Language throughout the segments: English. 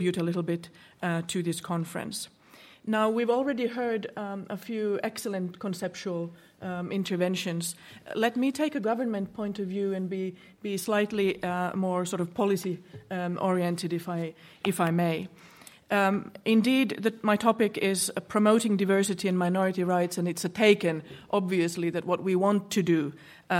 contribute a little bit to this conference. Now, we've already heard a few excellent conceptual interventions. Let me take a government point of view and be slightly more sort of policy oriented, if I may. Indeed, my topic is promoting diversity and minority rights, and it's a taken, obviously, that what we want to do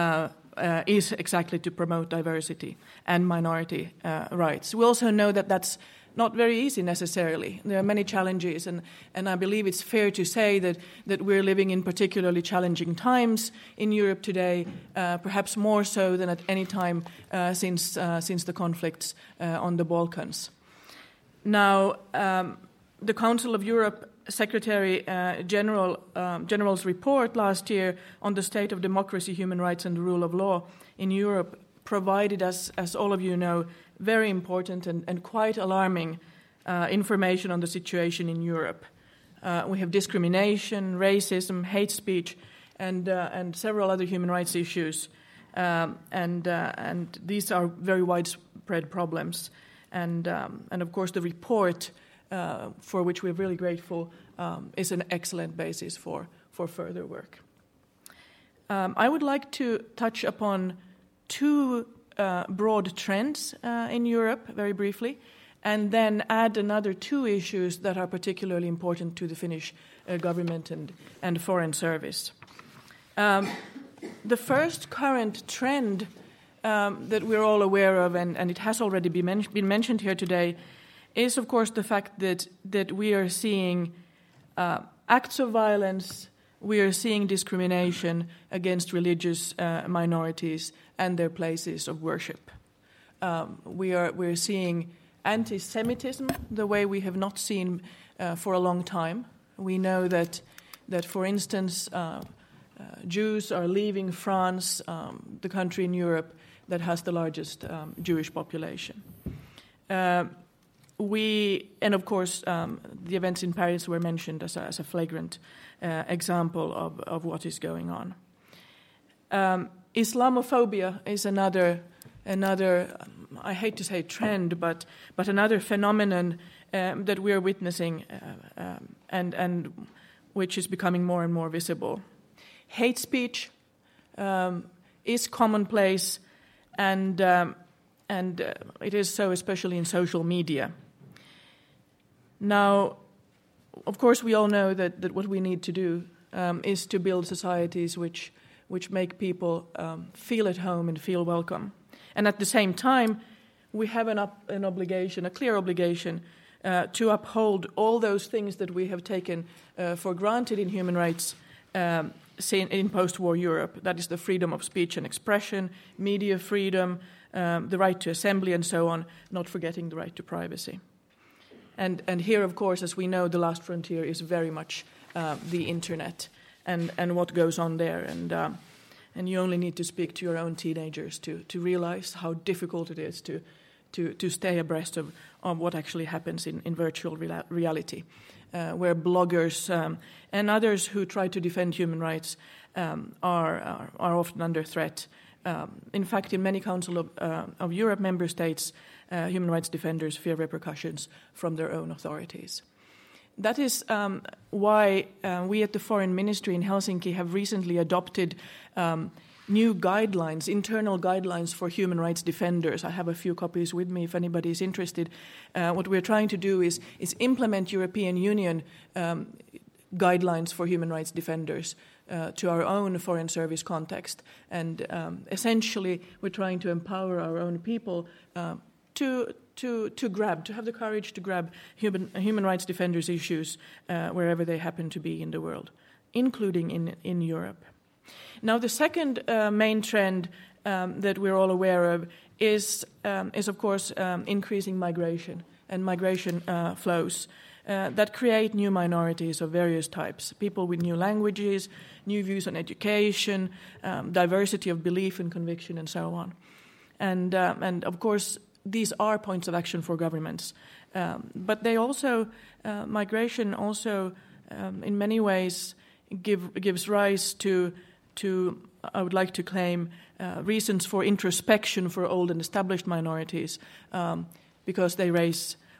is exactly to promote diversity and minority rights. We also know that that's not very easy necessarily. There are many challenges, and I believe it's fair to say that we're living in particularly challenging times in Europe today, perhaps more so than at any time since the conflicts on the Balkans. Now, the Council of Europe Secretary General's report last year on the state of democracy, human rights, and the rule of law in Europe provided us, as all of you know, very important and quite alarming information on the situation in Europe. We have discrimination, racism, hate speech, and several other human rights issues, and these are very widespread problems. And of course, the report, for which we're really grateful, is an excellent basis for further work. I would like to touch upon two broad trends in Europe, very briefly, and then add another two issues that are particularly important to the Finnish government and foreign service. The first current trend that we're all aware of, and it has already been mentioned here today, is, of course, the fact that we are seeing acts of violence, we are seeing discrimination against religious minorities and their places of worship. We're seeing anti-Semitism the way we have not seen for a long time. We know that for instance, Jews are leaving France, the country in Europe that has the largest Jewish population. And of course, the events in Paris were mentioned as a flagrant example of what is going on. Islamophobia is another, I hate to say trend, but another phenomenon that we are witnessing and which is becoming more and more visible. Hate speech is commonplace, and it is so especially in social media. Now, of course, we all know that what we need to do is to build societies which make people feel at home and feel welcome. And at the same time, we have an obligation, a clear obligation, to uphold all those things that we have taken for granted in human rights in post-war Europe. That is the freedom of speech and expression, media freedom, the right to assembly, and so on, not forgetting the right to privacy. And here, of course, as we know, the last frontier is very much the internet and what goes on there. And you only need to speak to your own teenagers to realize how difficult it is to stay abreast of what actually happens in virtual reality, where bloggers and others who try to defend human rights are often under threat. In fact, in many Council of Europe member states, human rights defenders fear repercussions from their own authorities. That is why we at the Foreign Ministry in Helsinki have recently adopted new guidelines, internal guidelines for human rights defenders. I have a few copies with me if anybody is interested. What we're trying to do is implement European Union guidelines for human rights defenders to our own foreign service context. And essentially, we're trying to empower our own people to have the courage to grab human rights defenders' issues wherever they happen to be in the world, including in Europe. Now, the second main trend that we're all aware of is of course, increasing migration and migration flows that create new minorities of various types, people with new languages, new views on education, diversity of belief and conviction, and so on. And of course, these are points of action for governments. But they also, migration also, in many ways, gives rise to I would like to claim, reasons for introspection for old and established minorities, because they raise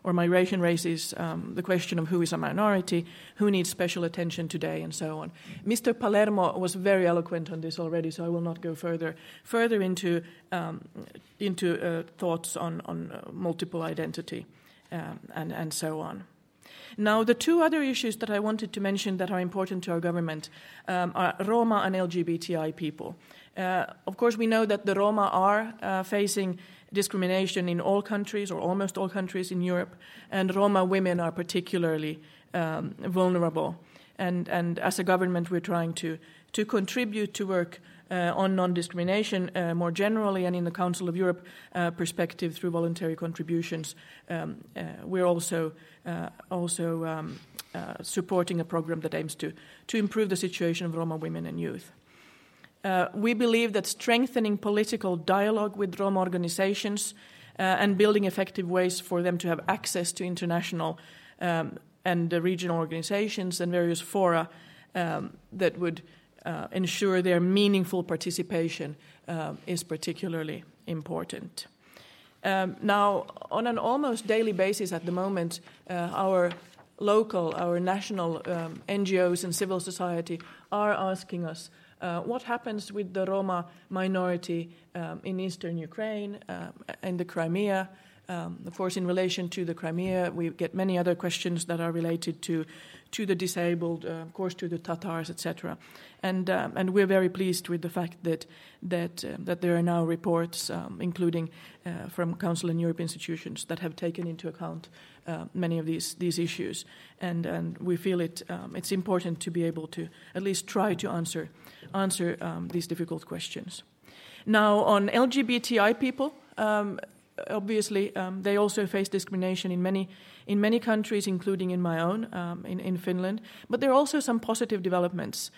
or migration raises the question of who is a minority, who needs special attention today, and so on. Mr. Palermo was very eloquent on this already, so I will not go further into thoughts on multiple identity and so on. Now, the two other issues that I wanted to mention that are important to our government are Roma and LGBTI people. Of course, we know that the Roma are facing discrimination in all countries, or almost all countries in Europe, and Roma women are particularly vulnerable. And as a government, we're trying to contribute to work on non-discrimination more generally, and in the Council of Europe perspective through voluntary contributions. We're also supporting a program that aims to improve the situation of Roma women and youth. We believe that strengthening political dialogue with Roma organizations and building effective ways for them to have access to international and regional organizations and various fora that would ensure their meaningful participation is particularly important. Now, on an almost daily basis at the moment, our national NGOs and civil society are asking us what happens with the Roma minority in eastern Ukraine and the Crimea. Of course, in relation to the Crimea, we get many other questions that are related to the disabled, of course, to the Tatars, etc. And we're very pleased with the fact that there are now reports, including from Council and Europe institutions, that have taken into account many of these issues. And we feel it's important to be able to at least try to answer these difficult questions. Now, on LGBTI people, obviously, they also face discrimination in many countries, including in my own, in Finland. But there are also some positive developments,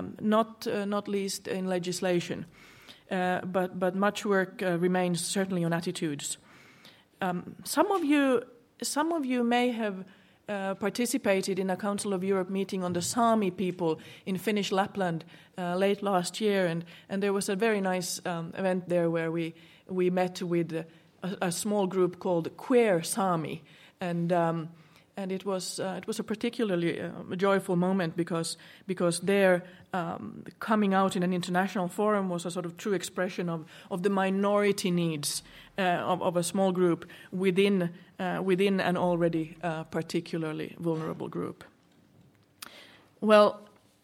not least in legislation. But much work remains certainly on attitudes. Some of you may have participated in a Council of Europe meeting on the Sami people in Finnish Lapland late last year, and there was a very nice event there where we met with a small group called Queer Sami, and it was a particularly joyful moment because their coming out in an international forum was a sort of true expression of the minority needs of a small group within an already particularly vulnerable group. Well,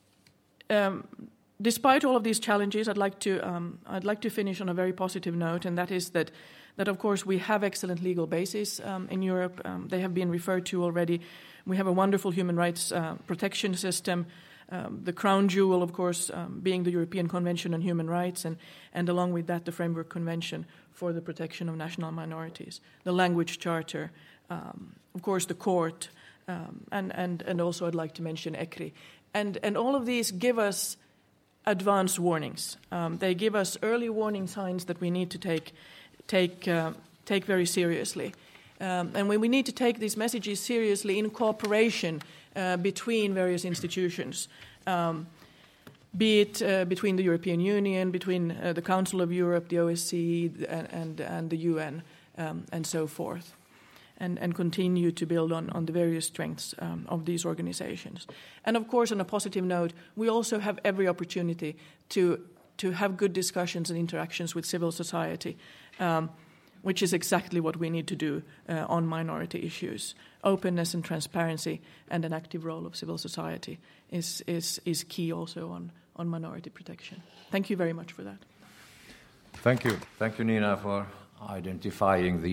despite all of these challenges, I'd like to finish on a very positive note, and that is that of course we have excellent legal bases in Europe. They have been referred to already. We have a wonderful human rights protection system. The crown jewel, of course, being the European Convention on Human Rights, and along with that, the Framework Convention for the Protection of National Minorities, the Language Charter, of course, the Court, and also I'd like to mention ECRI. And all of these give us advance warnings. They give us early warning signs that we need to take very seriously. And when we need to take these messages seriously in cooperation between various institutions, be it between the European Union, between the Council of Europe, the OSCE, and the UN, and so forth, and continue to build on the various strengths of these organizations. And of course, on a positive note, we also have every opportunity to have good discussions and interactions with civil society, which is exactly what we need to do on minority issues. Openness and transparency and an active role of civil society is key also on minority protection. Thank you very much for that. Thank you, Nina, for identifying the